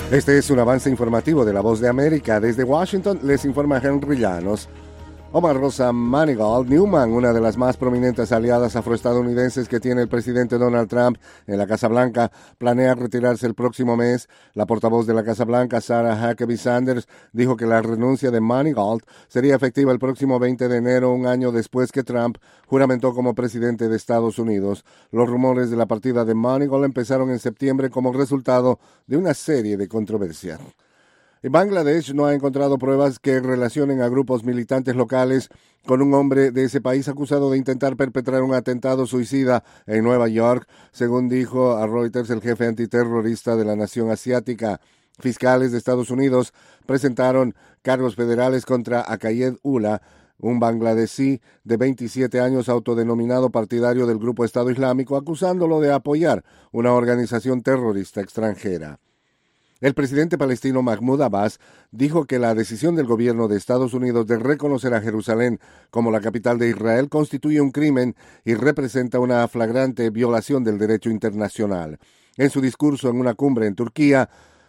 Este es un avance informativo de La Voz de América. Desde Washington les informa Henry Llanos. Omarosa Manigault Newman, una de las más prominentes aliadas afroestadounidenses que tiene el presidente Donald Trump en la Casa Blanca, planea retirarse el próximo mes. La portavoz de la Casa Blanca, Sarah Huckabee Sanders, dijo que la renuncia de Manigault sería efectiva el próximo 20 de enero, un año después que Trump juramentó como presidente de Estados Unidos. Los rumores de la partida de Manigault empezaron en septiembre como resultado de una serie de controversias. Bangladesh no ha encontrado pruebas que relacionen a grupos militantes locales con un hombre de ese país acusado de intentar perpetrar un atentado suicida en Nueva York, según dijo a Reuters el jefe antiterrorista de la nación asiática. Fiscales de Estados Unidos presentaron cargos federales contra Akayed Ullah, un bangladesí de 27 años autodenominado partidario del Grupo Estado Islámico, acusándolo de apoyar una organización terrorista extranjera. El presidente palestino Mahmoud Abbas dijo que la decisión del gobierno de Estados Unidos de reconocer a Jerusalén como la capital de Israel constituye un crimen y representa una flagrante violación del derecho internacional. En su discurso en una cumbre en Turquía,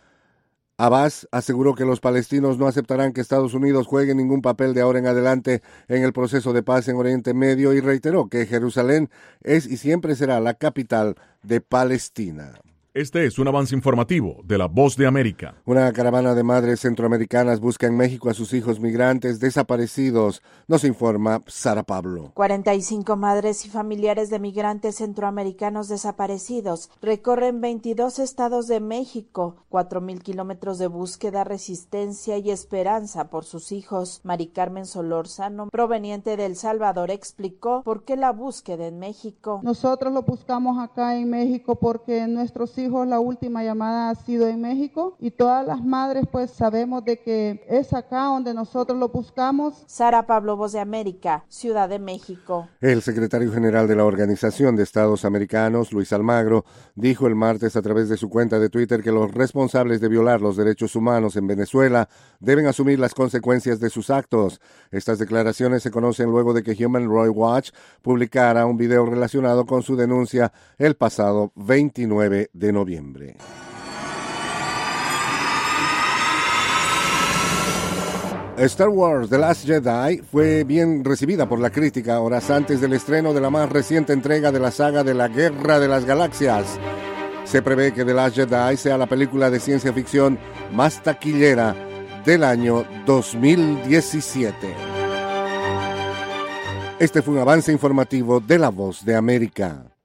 Abbas aseguró que los palestinos no aceptarán que Estados Unidos juegue ningún papel de ahora en adelante en el proceso de paz en Oriente Medio y reiteró que Jerusalén es y siempre será la capital de Palestina. Este es un avance informativo de La Voz de América. Una caravana de madres centroamericanas busca en México a sus hijos migrantes desaparecidos. Nos informa Sara Pablo. 45 madres y familiares de migrantes centroamericanos desaparecidos recorren 22 estados de México, 4,000 kilómetros de búsqueda, resistencia y esperanza por sus hijos. Mari Carmen Solórzano, proveniente de El Salvador, explicó por qué la búsqueda en México. Nosotros lo buscamos acá en México porque nuestros hijos, la última llamada ha sido en México y todas las madres pues sabemos de que es acá donde nosotros lo buscamos. Sara Pablo, Voz de América, Ciudad de México. El secretario general de la Organización de Estados Americanos, Luis Almagro, dijo el martes a través de su cuenta de Twitter que los responsables de violar los derechos humanos en Venezuela deben asumir las consecuencias de sus actos. Estas declaraciones se conocen luego de que Human Rights Watch publicara un video relacionado con su denuncia el pasado 29 de noviembre. Star Wars The Last Jedi fue bien recibida por la crítica horas antes del estreno de la más reciente entrega de la saga de la Guerra de las Galaxias. Se prevé que The Last Jedi sea la película de ciencia ficción más taquillera del año 2017. Este fue un avance informativo de La Voz de América.